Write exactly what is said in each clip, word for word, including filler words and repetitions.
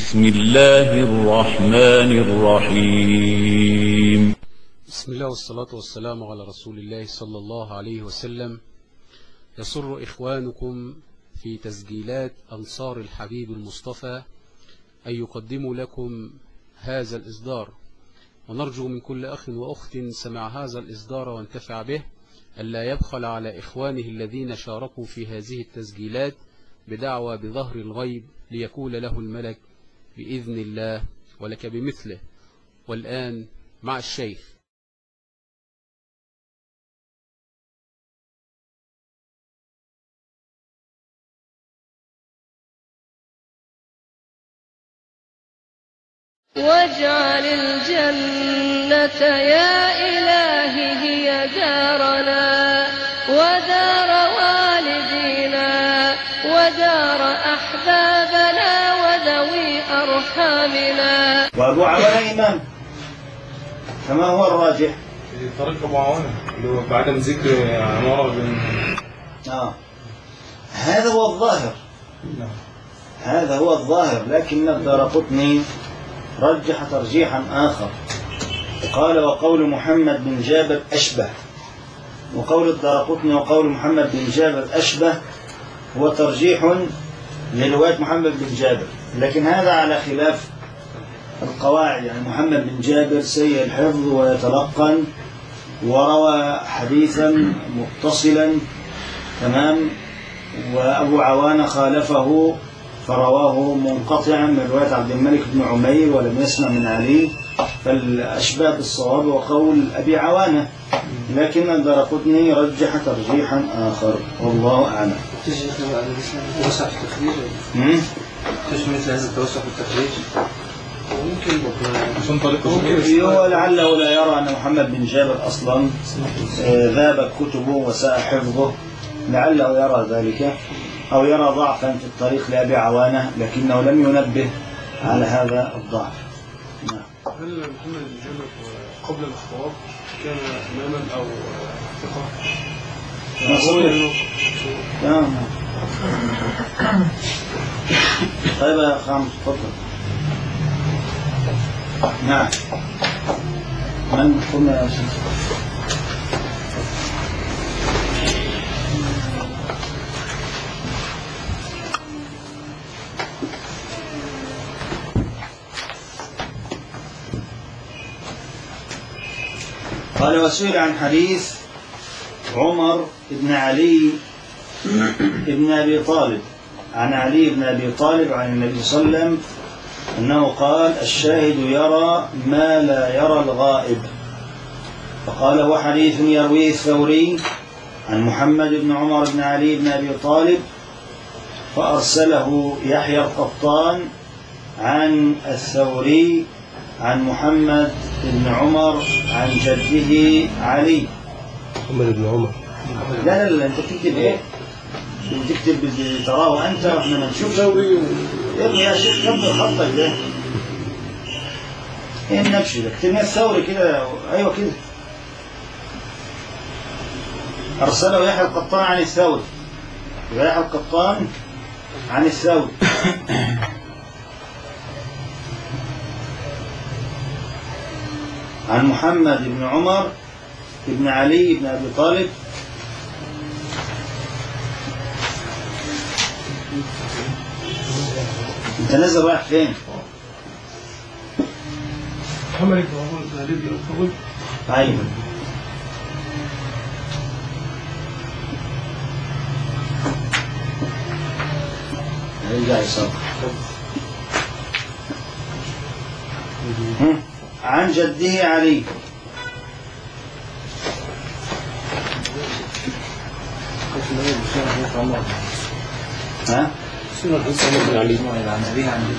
بسم الله الرحمن الرحيم. بسم الله والصلاة والسلام على رسول الله صلى الله عليه وسلم. يسر إخوانكم في تسجيلات أنصار الحبيب المصطفى أن يقدموا لكم هذا الإصدار، ونرجو من كل أخ وأخت سمع هذا الإصدار وانتفع به ألا يبخل على إخوانه الذين شاركوا في هذه التسجيلات بدعوى بظهر الغيب ليقول له الملك بإذن الله ولك بمثله. والآن مع الشيخ. واجعل الجنة يا إلهي هي دارنا ودار والدينا ودار أحبابنا وذوي أرحامنا. وأبو عوانة إمام كما هو الراجح. طريق أبو عوانة اللي هو بعدم ذكر عمارة بن آه هذا هو الظاهر. نعم. هذا هو الظاهر، لكن الدارقطني رجح ترجيحا آخر، قال وقول محمد بن جابر أشبه. وقول الدارقطني وقول محمد بن جابر أشبه هو ترجيح لرواية محمد بن جابر، لكن هذا على خلاف القواعد. يعني محمد بن جابر سيء الحفظ ويتلقن وروى حديثا متصلا تمام، وأبو عوانة خالفه فرواه منقطعا من رواية عبد الملك بن عمير ولم يسمع من علي، فالأشباه بالصواب وقول أبي عوانة، لكن الدارقطني رجح ترجيحا آخر والله أعلم. توسع في التخريج؟ تشمل مثل هذا التوسع في التخريج؟ ممكن عشان طريقه هو لعله لا يرى أن محمد بن جابر أصلا ذابت كتبه وساء حفظه، لعله يرى ذلك، أو يرى ضعفا في الطريق لأبي عوانة لكنه لم ينبه على هذا الضعف. نعم. هل محمد بن جابر قبل الاختلاط كان إماما أو ثقة؟ تمام. طيب يا خامس تفضل. نعم. من قلنا يا شيخ؟ قال وسئل عن حديث عمر بن علي بن أبي طالب عن علي بن أبي طالب عن النبي صلى الله عليه وسلم أنه قال الشاهد يرى ما لا يرى الغائب. فقال هو حديث يرويه الثوري عن محمد بن عمر بن علي بن أبي طالب، فأرسله يحيى القطان عن الثوري عن محمد بن عمر عن جده علي. محمد بن عمر. لا لا لا، انت تكتب ايه؟ تكتب تراه انت واحنا ما نشوفش. يا شيخ كمل خطك ده. ايه النبش ده؟ اكتبنا الثوري كده، ايوه كده. ارسله يحيى القطان عن الثوري. يحيى القطان عن الثوري. عن محمد بن عمر بن علي بن أبي طالب انت نازل رايح فين؟ محمد بن عمر بن علي بن أبي طالب. ايوه. رجع يصاب. عن جده علي. ها؟ سنة حديث عمر بن علي عن أبيه عن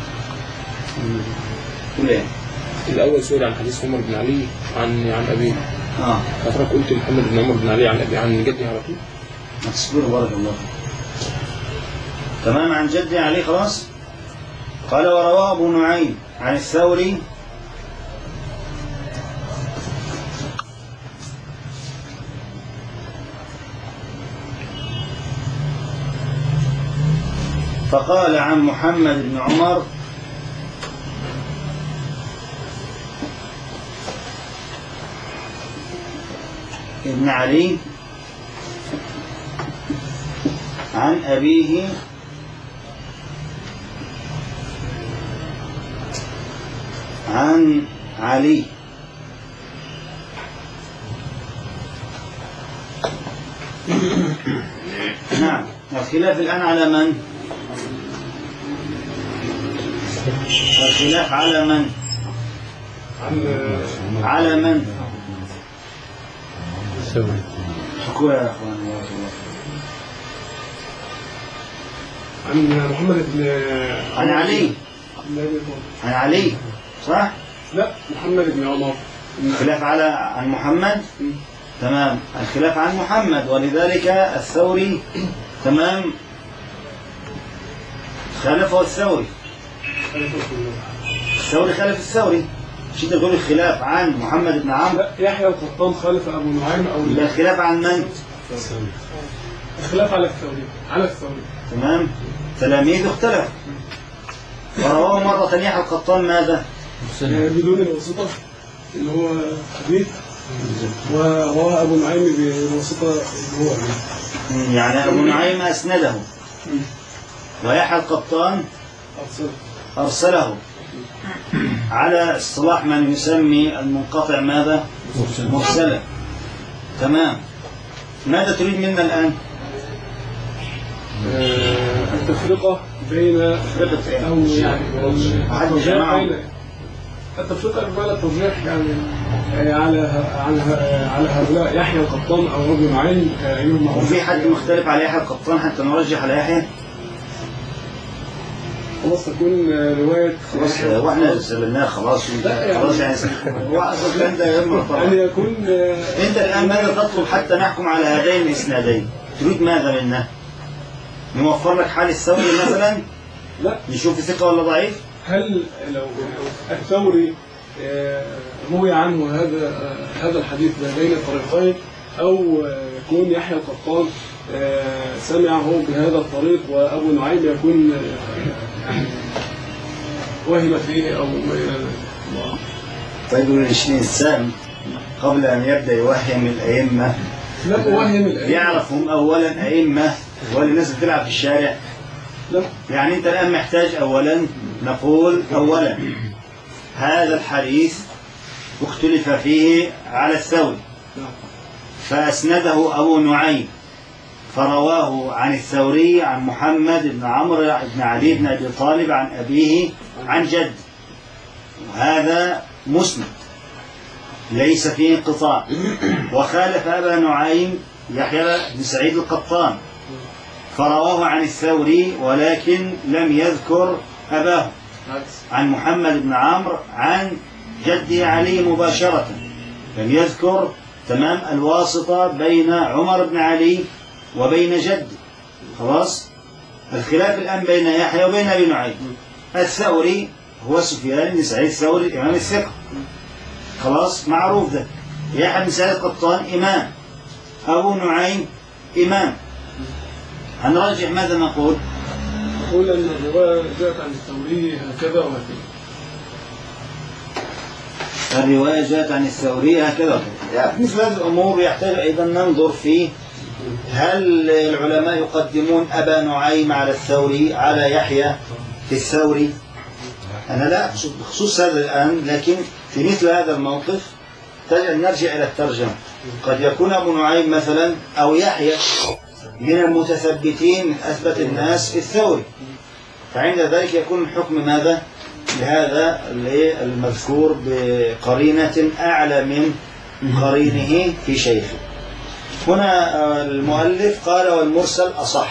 قول ايه؟ الأول سئل عن حديث عمر بن علي عن عن أبيه. اه فترك قلت محمد بن عمر بن علي عن أبيه عن جده على طول. ما تصبروا بارك الله فيك. تمام. عن جده علي خلاص. قال ورواه أبو نعيم عن الثوري فقال عن محمد بن عمر بن علي عن أبيه عن علي. نعم. الخلاف الآن على من؟ الخلاف على من؟ على من؟ حكوا يا أخوان. عن محمد بن عن علي. عن علي صح؟ لا، محمد بن عمر. الخلاف على عن محمد. تمام. الخلاف عن محمد، ولذلك الثوري تمام خالفه الثوري. الثوري خالف الثوري. مش انت تقول الخلاف عن محمد بن عمرو؟ لا، يحيى القطان خالف ابو نعيم او لا. الخلاف عن من؟ الخلاف على الثوري. على الثوري. تمام. تلاميذ اختلف. ورواه مرة يحيى القطان ماذا؟ بدون الواسطة اللي هو حديث، ورواه ابو نعيم بالواسطة اللي هو حديث. يعني ابو نعيم اسنده ويحيى القطان أرسله. أرسله على اصطلاح من يسمي المنقطع ماذا؟ مرسلا. تمام. ماذا تريد منا الآن؟ التفرقة بين أو يعني الترجيح بين التفرقة بين الترجيح يعني على على على هؤلاء يحيى القطان أو أبو نعيم أيهما. وفي حد مختلف على يحيى القطان حتى نرجح على يحيى؟ خلاص تكون رواية خلاص واحنا سلمناها خلاص. خلاص يعني هو اصلا انت يعني يكون انت الان ماذا تطلب حتى نحكم على هذين الاسنادين؟ تريد ماذا منا؟ نوفر لك حال الثوري مثلا؟ لا. نشوف ثقة ولا ضعيف؟ هل لو الثوري روي عنه هذا هذا الحديث بين الطريقين، او يكون يحيى القطان سمعه بهذا الطريق وابو نعيم يكون وهم فيه او طيب الإنسان قبل أن يبدأ يوهم الأئمة لا أوهم الأئمة يعرفهم أولا أئمة ولا الناس بتلعب في الشارع؟ لا. يعني أنت الآن محتاج أولا نقول أولا هذا الحديث اختلف فيه على الثوري فأسنده أبو نعيم فرواه عن الثوري عن محمد بن عمرو بن علي بن أبي طالب عن أبيه عن جد، وهذا مسند ليس فيه انقطاع. وخالف أبا نعيم يحيى بن سعيد القطان فرواه عن الثوري ولكن لم يذكر أباه عن محمد بن عمرو عن جده علي مباشرة، لم يذكر تمام الواسطة بين عمر بن علي وبين جد. خلاص الخلاف الآن بين يحيى وبين أبي نعيم. الثوري هو سفيان بن سعيد الثوري الإمام الثقة، خلاص معروف ده. يحيى بن سعيد القطان إمام، أبو نعيم إمام. هنرجح ماذا نقول؟ نقول أن الرواية جاءت عن الثوري هكذا وهكذا. الرواية جاءت عن الثوري هكذا. يعني مثل هذه الأمور يحتاج أيضا ننظر فيه، هل العلماء يقدمون أبا نعيم على الثوري على يحيى في الثوري؟ أنا لا بخصوص هذا الآن، لكن في مثل هذا الموقف تجد نرجع إلى الترجمة. قد يكون أبو نعيم مثلا أو يحيى من المتثبتين من أثبت الناس في الثوري، فعند ذلك يكون الحكم ماذا؟ لهذا المذكور بقرينة أعلى من قرينه في شيخه. هنا المؤلف قال والمرسل أصح.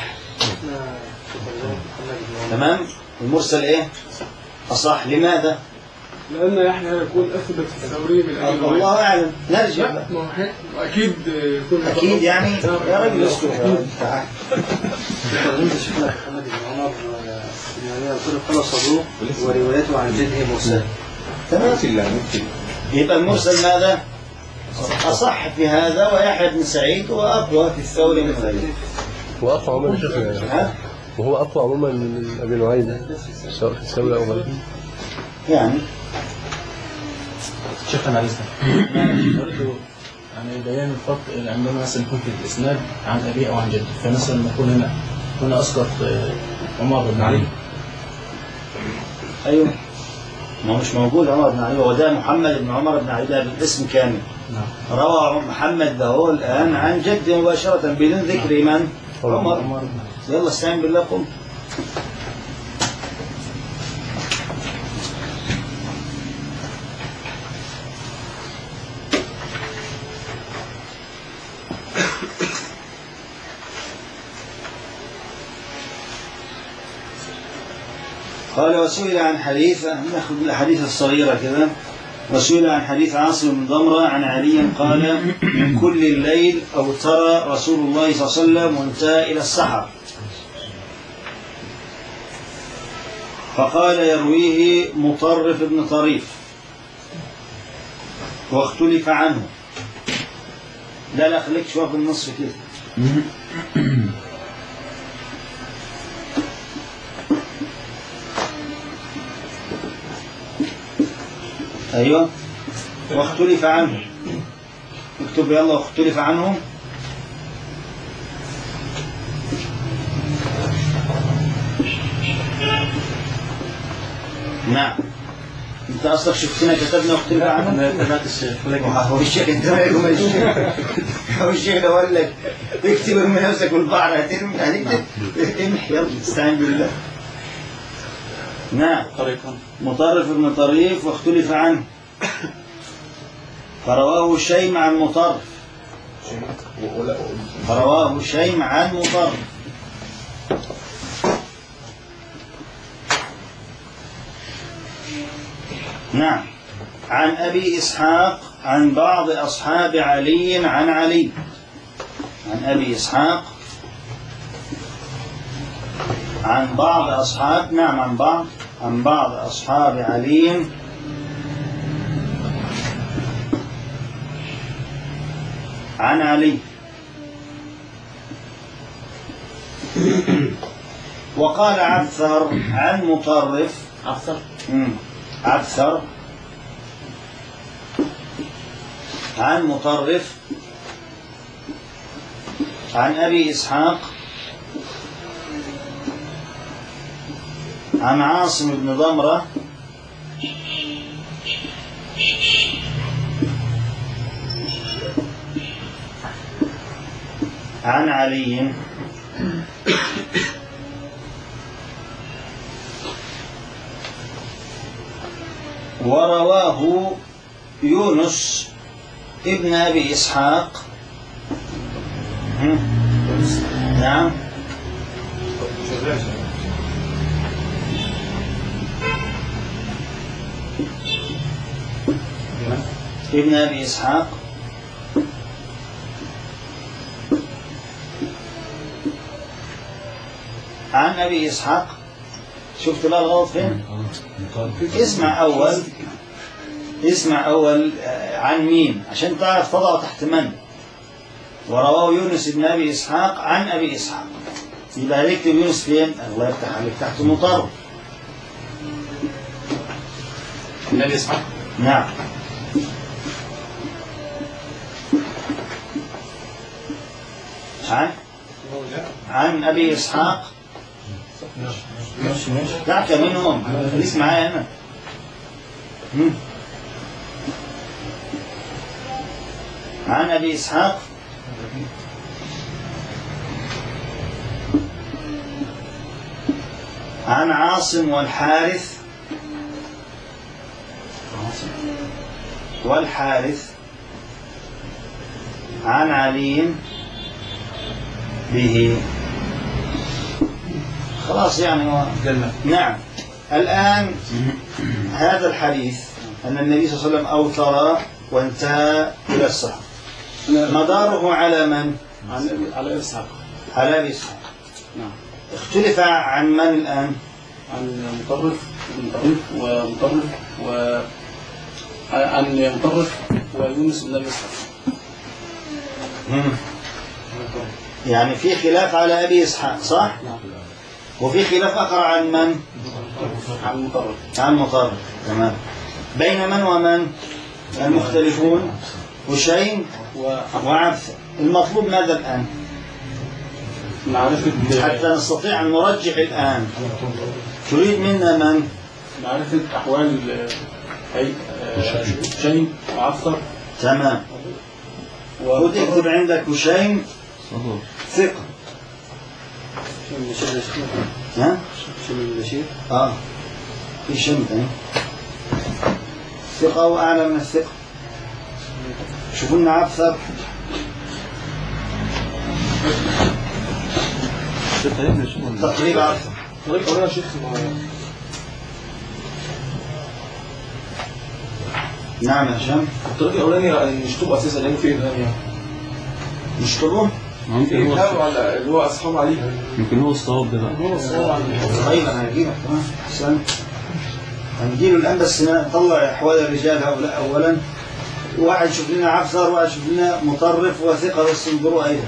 تمام؟ المرسل إيه؟ أصح. لماذا؟ لأن يحيى يكون أثبت الثوري من أبي نعيم. الله أعلم. نرجع. لا ما هو أكيد يكون أكيد يعني يا رجل اسكت. تعال. تقدمت شيخنا محمد بن عمر يعني يقول قال صدوق وروايته عن جده مرسل. تمام. يبقى المرسل ماذا؟ أصح في هذا، ويحيى بن سعيد هو أقوى في الثوري من غيره. وأقوى عموما شيخنا، وهو أقوى عموما من أبي نعيم سواء في الثوري أو غيره. يعني شيخنا عيسى يعني بيان الفرق اللي عندنا مثلا يكون في الاسناد عن ابي او عن جده، فمثلا نقول هنا هنا اسقط عمر بن علي. ايوه، ما هو مش موجود عمر بن علي، هو ده محمد بن عمر بن علي ده بالاسم كامل. نعم. روى محمد ده هو الان عن جده مباشره بدون ذكر من؟ عمر. عمر. يلا استعين بالله قم. قال وسئل عن حديث، ناخذ الأحاديث الصغيرة كذا. وسئل عن حديث عاصم بن ضمرة عن علي قال من كل الليل أوتر رسول الله صلى الله عليه وسلم وانتهى إلى السحر، فقال يرويه مطرف بن طريف واختلف عنه. لا لا خليك شوية في النصف كده. أيوة، واختلف عنه. اكتب يلا واختلف عنه. نعم، انت اصلك شفتنا كتبنا واختلف عنه. انا تابعت الشيخ. هو الشيخ انت مالك وما الشيخ؟ هو الشيخ لو قال لك اكتب من نفسك والبحر هترمي هتكتب امحي يلا استعين بالله. نعم، مطرف بن طريف واختلف عنه، فرواه شيم عن مطرف فرواه شيم عن مطرف نعم، عن أبي إسحاق عن بعض أصحاب علي عن علي عن أبي إسحاق عن بعض أصحاب نعم عن بعض عن بعض أصحاب علي عن علي. وقال عبثر عن مطرف عبثر عبثر عن مطرف عن أبي إسحاق عن عاصم بن ضمرة عن علي ورواه يونس ابن أبي إسحاق نعم ابن أبي إسحاق عن أبي إسحاق. شفت بقى الغلط فين؟ اسمع أول اسمع أول عن مين عشان تعرف تضع تحت من. ورواه يونس ابن أبي إسحاق عن أبي إسحاق، يبقى هنكتب يونس فين؟ الله يفتح عليك تحت مطرف. عن أبي إسحاق نعم عن عن أبي إسحاق ماشي ماشي دعك منهم خليك معايا أنا. عن أبي إسحاق عن عاصم والحارث والحارث عن علي به. خلاص يعني هو نعم. الآن هذا الحديث أن النبي صلى الله عليه وسلم أوتر وانتهى إلى السحر، مداره على من؟ على إسحاق على أبي إسحاق. نعم. اختلف عن من الآن؟ عن مطرف مطرف ومطرف و عن مطرف ويونس بن أبي إسحاق. يعني في خلاف على أبي إسحاق صح؟ نعم. وفي خلاف آخر عن من؟ عن مطرف عن مطرف. تمام. بين من ومن المختلفون؟ هشيم وعبثة. المطلوب ماذا الآن؟ معرفة حتى نستطيع أن نرجح الآن. تريد منا من؟ معرفة أحوال أي هشيم وعبثة. تمام. وتكتب عندك هشيم ثقة. ها؟ اه في شيء ثاني ثقة وأعلى من الثقة. شوفوا لنا عبثة. تقريب عبثة. طريق أولا شيخ نعم يا هشام. الطريق الأولاني نشطب أساسا لأنه فيه إبهام يعني. نشطبه؟ ممكن هو إبهام على اللي هو أصحاب عليه. يمكن هو الصواب ده بقى. هو الصواب عليه. طيب أنا هجيبك تمام. أحسن. هنجيله الآن بس نطلع أحوال الرجال هؤلاء أولا. واحد يشوف لنا عبثر وواحد يشوف لنا مطرف وثقة بس انظروا أيضا.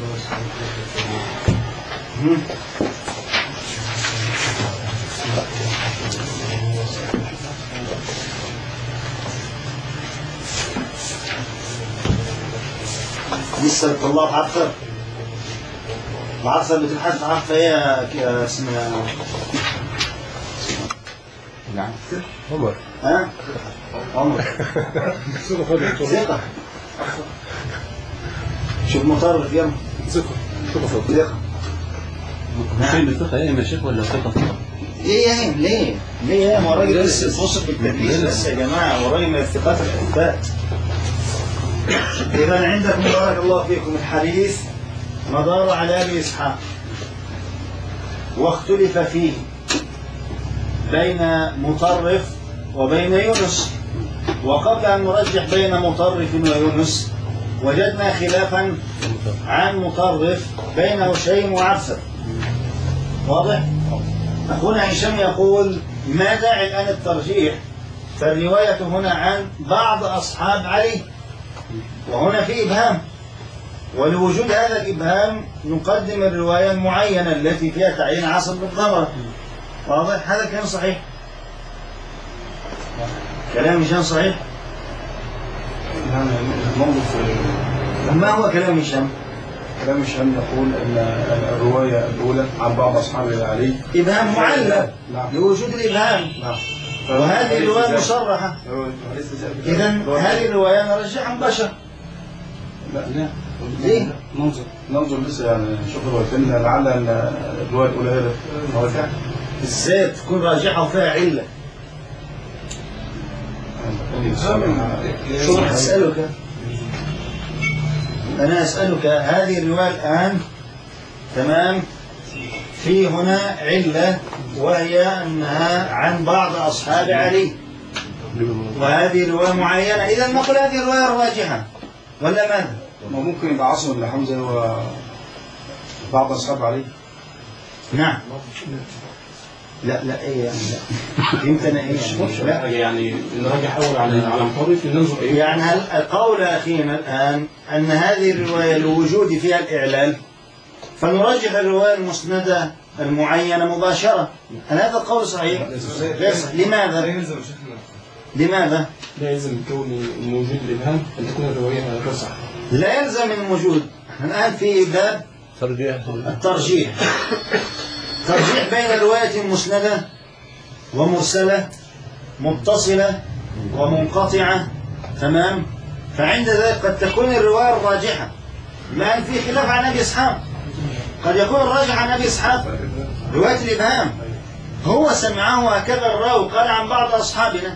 لسه طلعت عبثر. العبثر بتبحث عن عبثر هي اسمها نعم عمر. ها؟ عمر. ثقة. شوف مطرف يلا. ثقة. ثقة. فين الثقة ايه يا شيخ ولا ثقة ثقة؟ ليه يا هيم ليه؟ ليه يا هيم هو الراجل لسه يتوصف بالتدريس بس يا جماعة هو الراجل من الثقات الأثبات. إذا عندكم بارك الله فيكم الحديث مدار على أبي إسحاق واختلف فيه بين مطرف وبين يونس. وقبل أن نرجح بين مطرف ويونس وجدنا خلافا عن مطرف بين هشيم وعبثر. واضح؟ أخونا هشام يقول ما داعي الآن الترجيح؟ فالرواية هنا عن بعض أصحاب علي وهنا في إبهام، ولوجود هذا الإبهام نقدم الرواية المعينة التي فيها تعيين عاصم بن ضمرة. واضح؟ هذا كلام صحيح. كلام هشام صحيح. ما هو كلام هشام؟ كلام هشام يقول ان الروايه الاولى عن بعض اصحاب علي إبهام معلق لوجود الإبهام. وهذه الرواية مصرحة. إذا هذه الرواية نرجعها مباشرة. لا لا ليه؟ ننظر ننظر لسه يعني نشوف الروايتين لعل ان الروايه الاولى هي الروايه ازاي تكون راجحة وفيها علة؟ شو راح أسألك؟ أنا أسألك هذه الرواية الآن تمام في هنا علة وهي أنها عن بعض أصحاب علي وهذه الرواية معينة. إذا نقول هذه الرواية الراجحة ولا ماذا؟ ما ممكن يبقى عاصم بن حمزة هو بعض أصحاب علي. نعم. لا لا ايه يعني لا فهمت انا ايه يعني لا يعني نراجع اول على على مطرف ننظر ايه يعني هل القول اخينا الان ان هذه الروايه لوجود فيها الاعلال فنرجح الروايه المسنده المعينه مباشره. هل هذا القول صحيح؟ ليس. لماذا؟ لماذا؟ لا يلزم من كون من وجود الابهام ان تكون الروايه غير صحيحه. لا يلزم من وجود. الان في باب الترجيح ترجيح بين رواية مسندة ومرسلة متصلة ومنقطعة. تمام. فعند ذلك قد تكون الرواية الراجحة الآن في خلاف عن أبي إسحاق. قد يكون الراجح عن أبي إسحاق رواية الإبهام هو سمعه هكذا الراوي قال عن بعض أصحابنا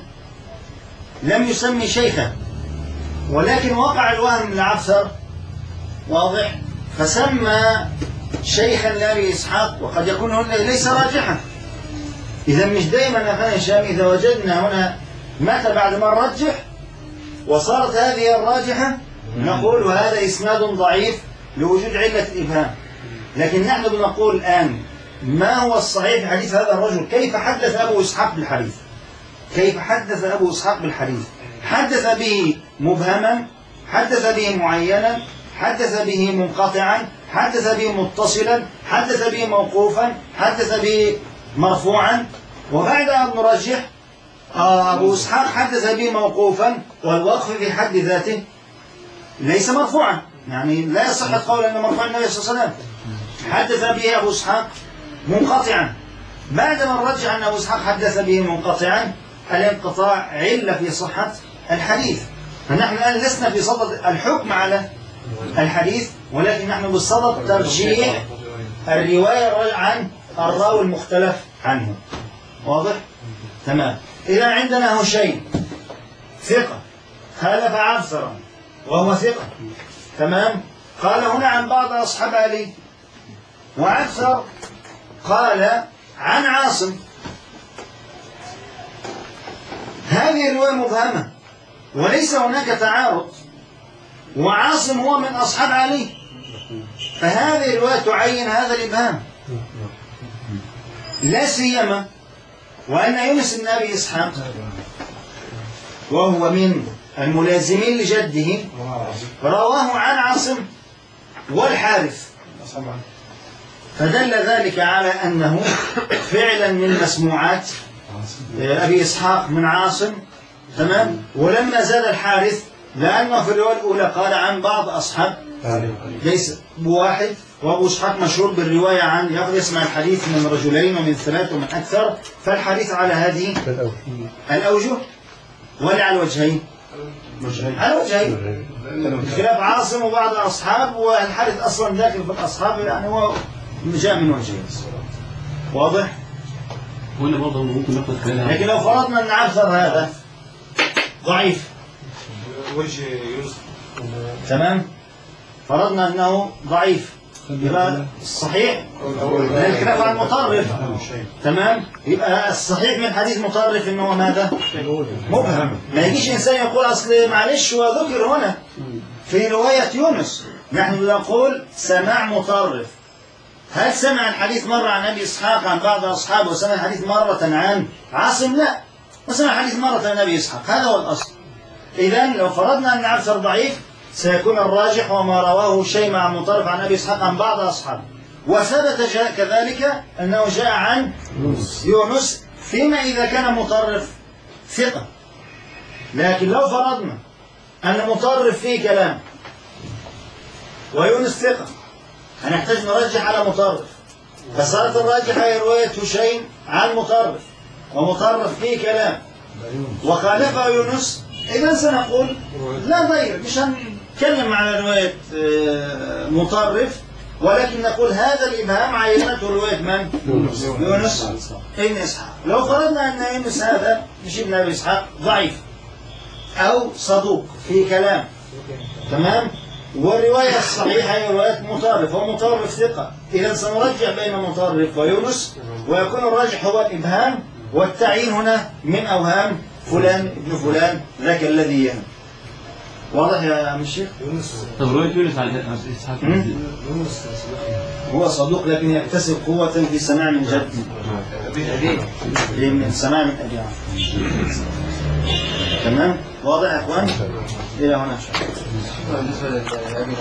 لم يسمي شيخا ولكن وقع الوهم لعبثر. واضح. فسمى شيخا لأبي إسحاق وقد يكون ليس راجحا. إذا مش دائما يا أخي هشام إذا وجدنا هنا متى بعد ما نرجح وصارت هذه الراجحة نقول هذا إسناد ضعيف لوجود علة الإبهام. لكن نحن بنقول الآن ما هو الصحيح في حديث هذا الرجل؟ كيف حدث أبو إسحاق بالحديث؟ كيف حدث أبو إسحاق بالحديث؟ حدث به مبهما، حدث به معينا، حدث به منقطعا، حدث به متصلا، حدث به موقوفا، حدث به مرفوعا. وبعد أن نرجح أبو إسحاق حدث به موقوفا والوقف في حد ذاته ليس مرفوعا، يعني لا يصح القول أنه مرفوع النبي صلى الله عليه وسلم. حدث به أبو إسحاق منقطعا، بعدما نرجع أن أبو إسحاق حدث به منقطعا الانقطاع علة في صحة الحديث. فنحن الآن لسنا في صدد الحكم على الحديث، ولكن نحن بصدد ترجيح الرواية عن الراوي المختلف عنه. واضح؟ تمام. إذا عندنا هشيم ثقة خالف عبثرا وهو ثقة، تمام. قال هنا عن بعض أصحاب علي، وعبثر قال عن عاصم. هذه الرواية مبهمة وليس هناك تعارض، وعاصم هو من أصحاب علي، فهذه الرواية تعين هذا الإبهام، لا سيما وأن يونس بن أبي إسحاق وهو من الملازمين لجده رواه عن عاصم والحارث، فدل ذلك على أنه فعلا من مسموعات أبي إسحاق من عاصم، تمام. ولما زاد الحارث لأنه في الرواية الأولى قال عن بعض أصحاب ليس بواحد، وأبو إسحاق مشهور بالرواية عن يسمع الحديث من رجلين ومن ثلاث ومن أكثر، فالحديث على هذه الأوجه ولا على الوجهين؟ على الوجهين، خلاف عاصم وبعض أصحاب، والحارث أصلا داخل في الأصحاب، يعني هو جاء من وجهين. واضح؟ ولا برضه ممكن ناخد كلام، لكن لو فرضنا أن عبثر هذا ضعيف وجه يونس، تمام، فرضنا أنه ضعيف، يبقى الصحيح الخلاف عن مطرف، تمام. يبقى الصحيح من حديث مطرف إنه ماذا؟ مبهم. ما يجيش إنسان يقول أصل معلش وذكر هنا في رواية يونس، نحن نقول سماع مطرف. هل سمع الحديث مرة عن أبي إسحاق عن بعض أصحابه وسمع الحديث مرة عن عاصم؟ لا، وسمع الحديث مرة عن أبي إسحاق، هذا هو الأصل. إذن لو فرضنا أن عبثر ضعيف سيكون الراجح وما رواه شيء مع مطرف عن أبي إسحاق عن بعض أصحابه، وثبت جاء كذلك أنه جاء عن يونس، فيما إذا كان مطرف ثقة. لكن لو فرضنا أن مطرف فيه كلام ويونس ثقة، هنحتاج نرجح على مطرف، فصارت الراجحة هي رواية هشيم عن مطرف، ومطرف فيه كلام وخالفه يونس، إذا سنقول لا ضير، مش هنتكلم على رواية مطرف، ولكن نقول هذا الإبهام عينته رواية من؟ يونس ابن إسحاق. لو فرضنا أن يونس هذا مش ابن أبي إسحاق ضعيف أو صدوق في كلام، تمام، والرواية الصحيحة هي رواية مطرف، ومطرف ثقة، إذا سنرجع بين مطرف ويونس، ويكون الراجح هو الإبهام، والتعيين هنا من أوهام فلان ابن فلان ذاك الذي يهم. واضح يا عم الشيخ؟ طب رواية يونس عن أبي إسحاق هو صدوق لكن يكتسب قوة في السماع من جد، من السماع من أبي. تمام؟ واضح يا أخوان؟ إلى هنا.